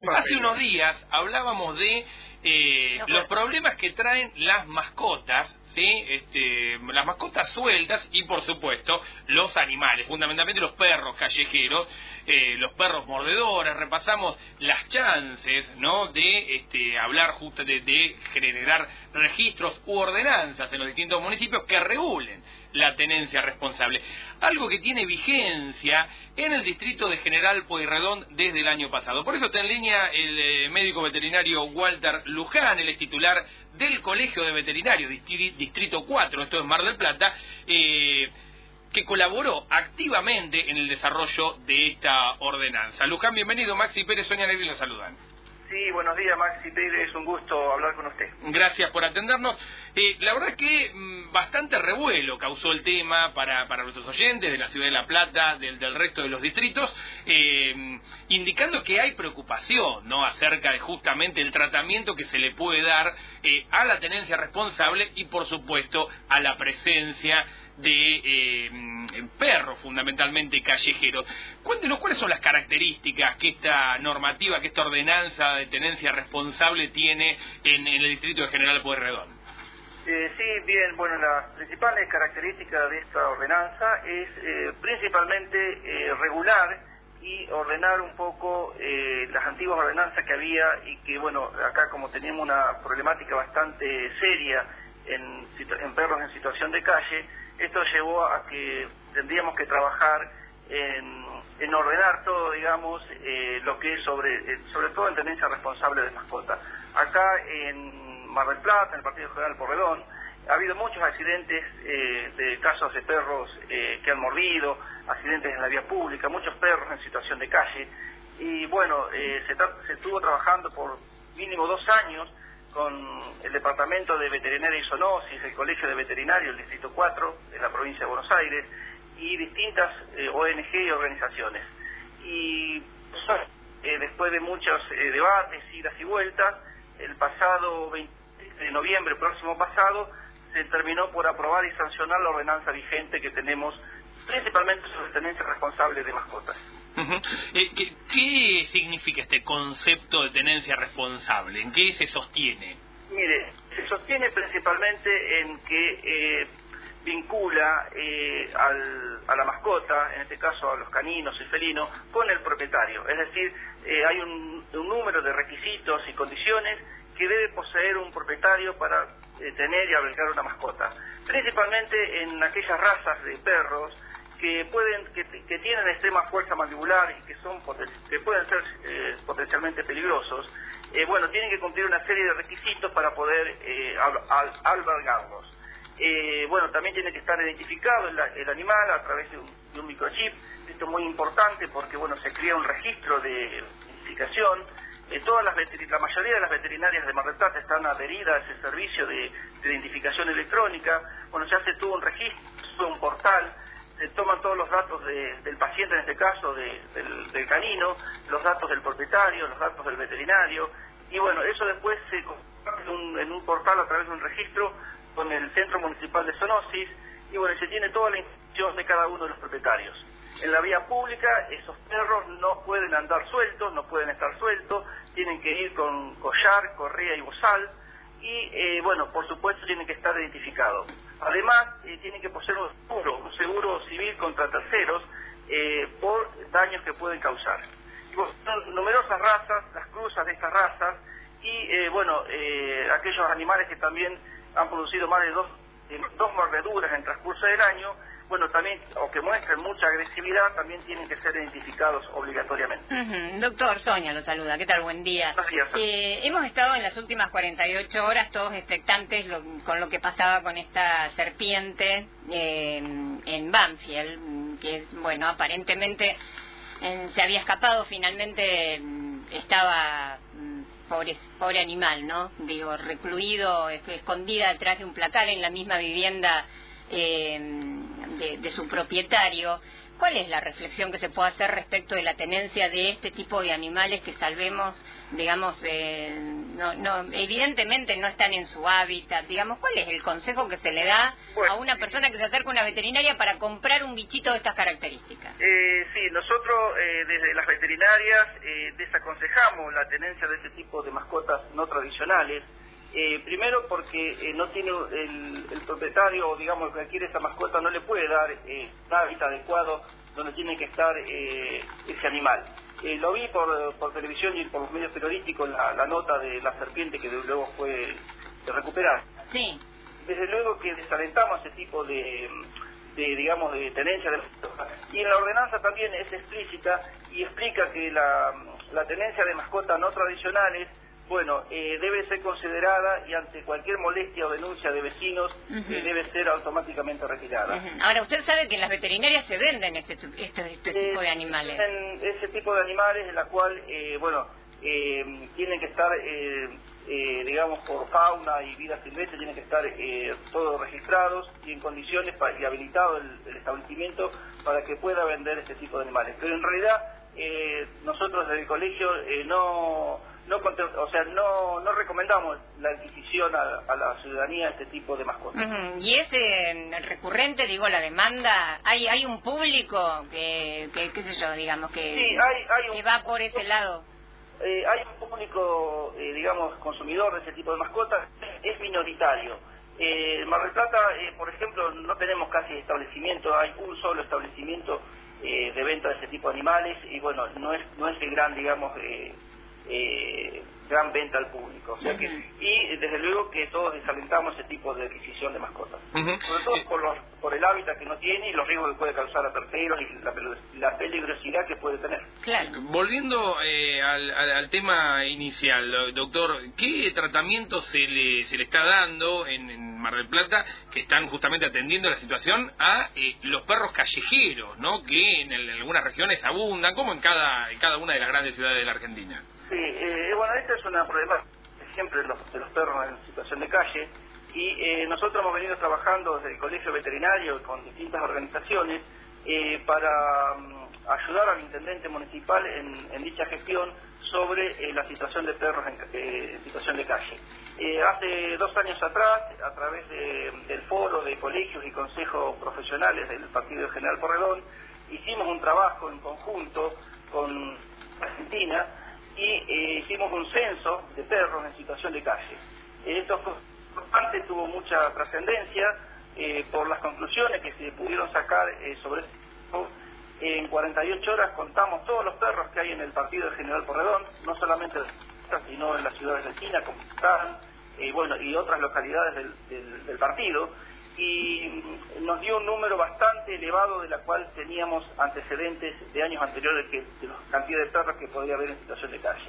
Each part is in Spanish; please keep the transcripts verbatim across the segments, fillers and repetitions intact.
Hace unos días hablábamos de eh, los problemas que traen las mascotas, ¿sí? Este, las mascotas sueltas y, por supuesto, los animales, fundamentalmente los perros callejeros, eh, los perros mordedores. Repasamos las chances, ¿no?, de este, hablar justo de, de generar registros u ordenanzas en los distintos municipios que regulen la tenencia responsable. Algo que tiene vigencia en el distrito de General Pueyrredón desde el año pasado. Por eso está en línea el eh, médico veterinario Walter Luján, el titular del Colegio de Veterinarios, Distrito cuatro, esto es Mar del Plata, eh, que colaboró activamente en el desarrollo de esta ordenanza. Luján, bienvenido. Maxi Pérez, Sonia Negri lo saludan. Sí, buenos días, Maxi Pérez, es un gusto hablar con usted. Gracias por atendernos. Eh, la verdad es que mmm, bastante revuelo causó el tema para, para nuestros oyentes de la ciudad de La Plata, del, del resto de los distritos, eh, indicando que hay preocupación, ¿no?, acerca de justamente el tratamiento que se le puede dar eh, a la tenencia responsable y, por supuesto, a la presencia de eh, perros fundamentalmente callejeros. Cuéntenos cuáles son las características que esta normativa, que esta ordenanza de tenencia responsable tiene en, en el distrito de General Pueyrredón. Eh, sí, bien, bueno, las principales características de esta ordenanza es eh, principalmente eh, regular y ordenar un poco eh, las antiguas ordenanzas que había y que, bueno, acá como teníamos una problemática bastante seria en, en perros en situación de calle, esto llevó a que tendríamos que trabajar en, en ordenar todo, digamos, eh, lo que es sobre, eh, sobre todo en tenencia responsable de mascotas. Acá en Mar del Plata, en el partido General Pueyrredón, ha habido muchos accidentes eh, de casos de perros eh, que han mordido, accidentes en la vía pública, muchos perros en situación de calle, y bueno, eh, se, se estuvo trabajando por mínimo dos años con el Departamento de Veterinaria y Zoonosis, el Colegio de Veterinarios, el Distrito cuatro, de la provincia de Buenos Aires, y distintas eh, O N G y organizaciones. Y eh, después de muchos eh, debates, idas y vueltas, el pasado veinte de noviembre, próximo pasado, se terminó por aprobar y sancionar la ordenanza vigente que tenemos, principalmente sobre tenencia responsable de mascotas. Uh-huh. eh, ¿qué, ¿Qué significa este concepto de tenencia responsable? ¿En qué se sostiene? Mire, se sostiene principalmente en que eh, vincula eh, al, a la mascota, en este caso a los caninos y felinos, con el propietario. Es decir, eh, hay un, un número de requisitos y condiciones que debe poseer un propietario para eh, tener y albergar una mascota. Principalmente en aquellas razas de perros que pueden que, que tienen extrema fuerza mandibular y que son que pueden ser eh, potencialmente peligrosos. Eh, bueno, tienen que cumplir una serie de requisitos para poder eh, al, al, albergarlos. Eh, bueno, también tiene que estar identificado el, el animal a través de un, de un microchip. Esto es muy importante porque, bueno, se crea un registro de identificación. Eh, todas las la mayoría de las veterinarias de Mar del Plata están adheridas a ese servicio de, de identificación electrónica. Bueno, se hace todo un registro, un portal. Se toman todos los datos de, del paciente, en este caso de, del, del canino, los datos del propietario, los datos del veterinario, y bueno, eso después se comparte en un, en un portal a través de un registro con el Centro Municipal de Zoonosis, y bueno, se tiene toda la información de cada uno de los propietarios. En la vía pública, esos perros no pueden andar sueltos, no pueden estar sueltos, tienen que ir con collar, correa y bozal, y eh, bueno, por supuesto tienen que estar identificados. Además, eh, tienen que poseer un seguro, un seguro civil contra terceros eh, por daños que pueden causar. Y, bueno, son numerosas razas, las cruzas de estas razas, y eh, bueno, eh, aquellos animales que también han producido más de dos, eh, dos mordeduras en el transcurso del año, bueno, también, o que muestren mucha agresividad, también tienen que ser identificados obligatoriamente. Uh-huh. Doctor, Sonia lo saluda, ¿qué tal? Buen día. Gracias. Eh, hemos estado en las últimas cuarenta y ocho horas todos expectantes lo, con lo que pasaba con esta serpiente eh, en Banfield, que, bueno, aparentemente eh, se había escapado, finalmente estaba... Pobre, pobre animal, ¿no? Digo, recluido, escondida detrás de un placar en la misma vivienda eh, de, de su propietario. ¿Cuál es la reflexión que se puede hacer respecto de la tenencia de este tipo de animales que salvemos digamos, eh, no, no, evidentemente no están en su hábitat, digamos, ¿cuál es el consejo que se le da bueno, a una persona que se acerca a una veterinaria para comprar un bichito de estas características? Eh, sí, nosotros eh, desde las veterinarias eh, desaconsejamos la tenencia de este tipo de mascotas no tradicionales. Eh, primero porque eh, no tiene el, el propietario, o digamos el que adquiere esa mascota, no le puede dar eh, un hábitat adecuado donde tiene que estar eh, ese animal. Eh, lo vi por, por televisión y por los medios periodísticos, la, la nota de la serpiente que luego fue recuperada. Sí. Desde luego que desalentamos ese tipo de, de digamos, de tenencia de mascotas. Y en la ordenanza también es explícita y explica que la, la tenencia de mascotas no tradicionales, bueno, eh, debe ser considerada y ante cualquier molestia o denuncia de vecinos uh-huh. eh, debe ser automáticamente retirada. Uh-huh. Ahora, usted sabe que en las veterinarias se venden este, este, este eh, tipo de animales. En ese tipo de animales en la cual, eh, bueno, eh, tienen que estar, eh, eh, digamos, por fauna y vida silvestre, tienen que estar eh, todos registrados y en condiciones para, y habilitado el, el establecimiento para que pueda vender este tipo de animales. Pero en realidad, eh, nosotros desde el colegio eh, no... No, o sea, no, no recomendamos la adquisición a, a la ciudadanía de este tipo de mascotas. Uh-huh. Y es eh, recurrente, digo, la demanda. Hay hay un público que, que qué sé yo, digamos, que, sí, hay, hay un, que va por ese lado. Eh, hay un público, eh, digamos, consumidor de ese tipo de mascotas, es minoritario. Eh, en Mar del Plata, eh, por ejemplo, no tenemos casi establecimiento, hay un solo establecimiento eh, de venta de ese tipo de animales y bueno, no es no es el gran, digamos, eh, Eh, gran venta al público, o sea que, y desde luego que todos desalentamos ese tipo de adquisición de mascotas, uh-huh. sobre todo por, los, por el hábitat que no tiene y los riesgos que puede causar a terceros y la, la peligrosidad que puede tener. Claro. Volviendo eh, al, al, al tema inicial, doctor, ¿qué tratamiento se le, se le está dando en, en Mar del Plata que están justamente atendiendo la situación a eh, los perros callejeros, ¿no? Que en, el, en algunas regiones abundan, como en cada, en cada una de las grandes ciudades de la Argentina? Sí, eh, bueno, esta es una problemática siempre de los, de los perros en situación de calle y eh, nosotros hemos venido trabajando desde el Colegio Veterinario con distintas organizaciones eh, para um, ayudar al intendente municipal en, en dicha gestión sobre eh, la situación de perros en, eh, en situación de calle. Eh, hace dos años atrás, a través de, del foro de colegios y consejos profesionales del Partido General Porredón, hicimos un trabajo en conjunto con Argentina y eh, hicimos un censo de perros en situación de calle. Eh, esto parte tuvo mucha trascendencia eh, por las conclusiones que se pudieron sacar eh, sobre esto. En cuarenta y ocho horas contamos todos los perros que hay en el partido de General Porredón, no solamente sino en las ciudades vecinas como están, eh, bueno, y otras localidades del, del, del partido, y nos dio un número bastante elevado de la cual teníamos antecedentes de años anteriores que, de la cantidad de perros que podría haber en situación de calle.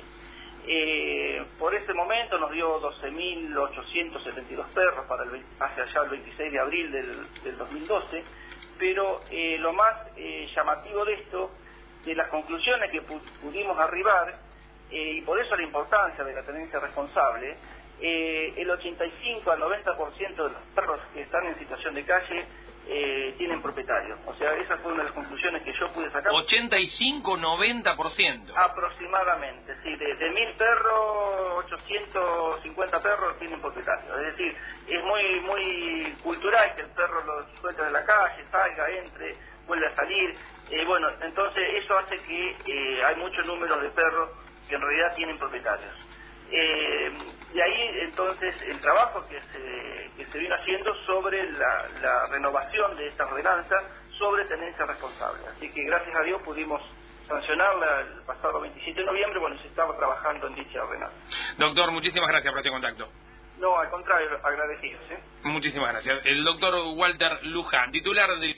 Eh, por ese momento nos dio doce mil ochocientos setenta y dos perros para el, hacia allá el veintiséis de abril del, del dos mil doce, pero eh, lo más eh, llamativo de esto, de las conclusiones que pu pudimos arribar, eh, y por eso la importancia de la tenencia responsable, Eh, el ochenta y cinco al noventa por ciento de los perros que están en situación de calle eh, tienen propietario. O sea, esa fue una de las conclusiones que yo pude sacar. ochenta y cinco a noventa por ciento. Aproximadamente, sí. De, de mil perros, ochocientos cincuenta perros tienen propietario. Es decir, es muy muy cultural que el perro lo suelte de la calle, salga, entre, vuelve a salir. Eh, bueno, entonces eso hace que eh, hay muchos números de perros que en realidad tienen propietarios. Eh, y ahí entonces el trabajo que se, que se vino haciendo sobre la, la renovación de esta ordenanza sobre tenencia responsable. Así que gracias a Dios pudimos sancionarla el pasado veintisiete de noviembre cuando se estaba trabajando en dicha ordenanza. Doctor, muchísimas gracias por este contacto. No, al contrario, agradecidos. ¿eh? Muchísimas gracias. El doctor Walter Luján, titular del